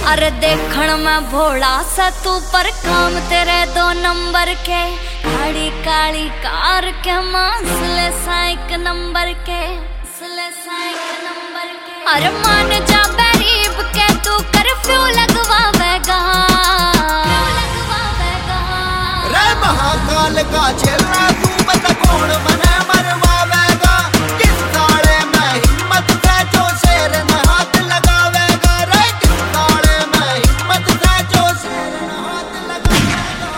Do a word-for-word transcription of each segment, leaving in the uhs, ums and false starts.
अरे देखण में भोला सा तू पर काम तेरे दो नंबर के, काली काली कार के मासले साइक नंबर के, साइक नंबर के। अरे मान जा गरीब के तू कर्फ्यू लगवावेगा, रे महाकाल का चेला तू बता कौन मने मरवावेगा, किस साले में हिम्मत से जो शेर न हाथ लगावेगा, रे किस साले में हिम्मत से जो शेर न हाथ लगावेगा।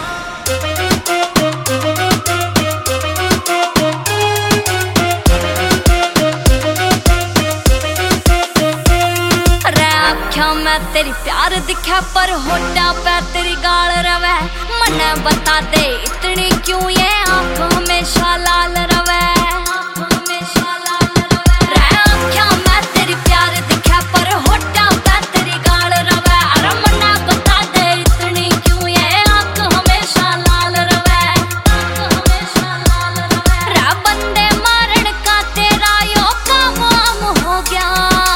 रे आँखों में तेरी प्यार दिखा पर होठा पे तेरी गाल रवे, मने बता दे इतनी क्यों ये आँख हमेशा लाल रवे, हमेशा लाल रवे। रे आँखों में तेरी प्यार दिखा पर होठा पे तेरी गाल रवे, अरे मने बता दे इतनी क्यों ये आँख हमेशा लाल रवे, हमेशा लाल रवे। रे बंदे मारन का तेरा यो काम आम हो गया,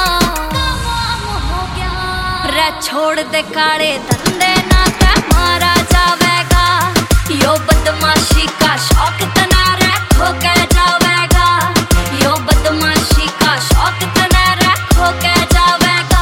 रे छोड़ दे काले धंधे ना ते मारा जावेगा, यो बदमाशी का शौक तना रखो के जावेगा, यो बदमाशी का शौक तना रखो के जावेगा।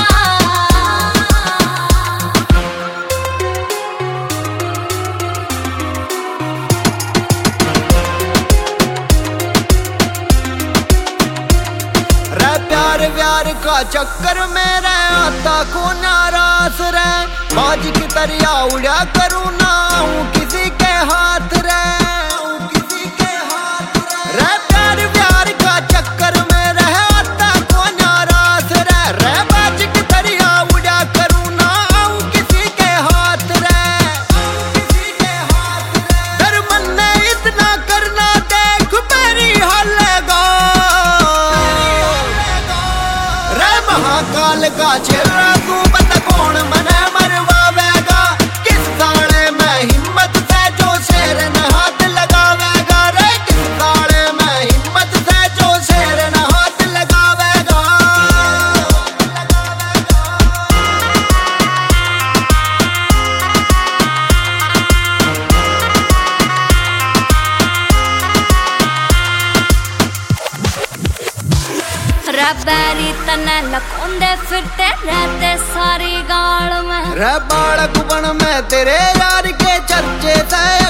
रे प्यार व्यार का चक्कर में रे आता को नाराज रे, बाज की तरिया उड़ा करूँ ना हूँ किसी के हाथ रे, किसी के हाथ रे। रे प्यार व्यार का चक्कर में रे आता को नाराज रे, रे बाज की तरिया उड़ा करूँ ना हूँ किसी के हाथ रे, किसी के हाथ रे। डर मन ने इतना करना देख मेरी हलेगा, रे महाकाल का चेहरा तू बता कौन मने मरवावेगा, किस साले में हिम्मत से जो शेर न हाथ लगावेगा, रे किस साले में हिम्मत से जो शेर न हाथ लगावेगा। रे बैरी तने लकोंदे फिरते रहते सारी गाल में, रे बालक बन में तेरे यार के चर्चे से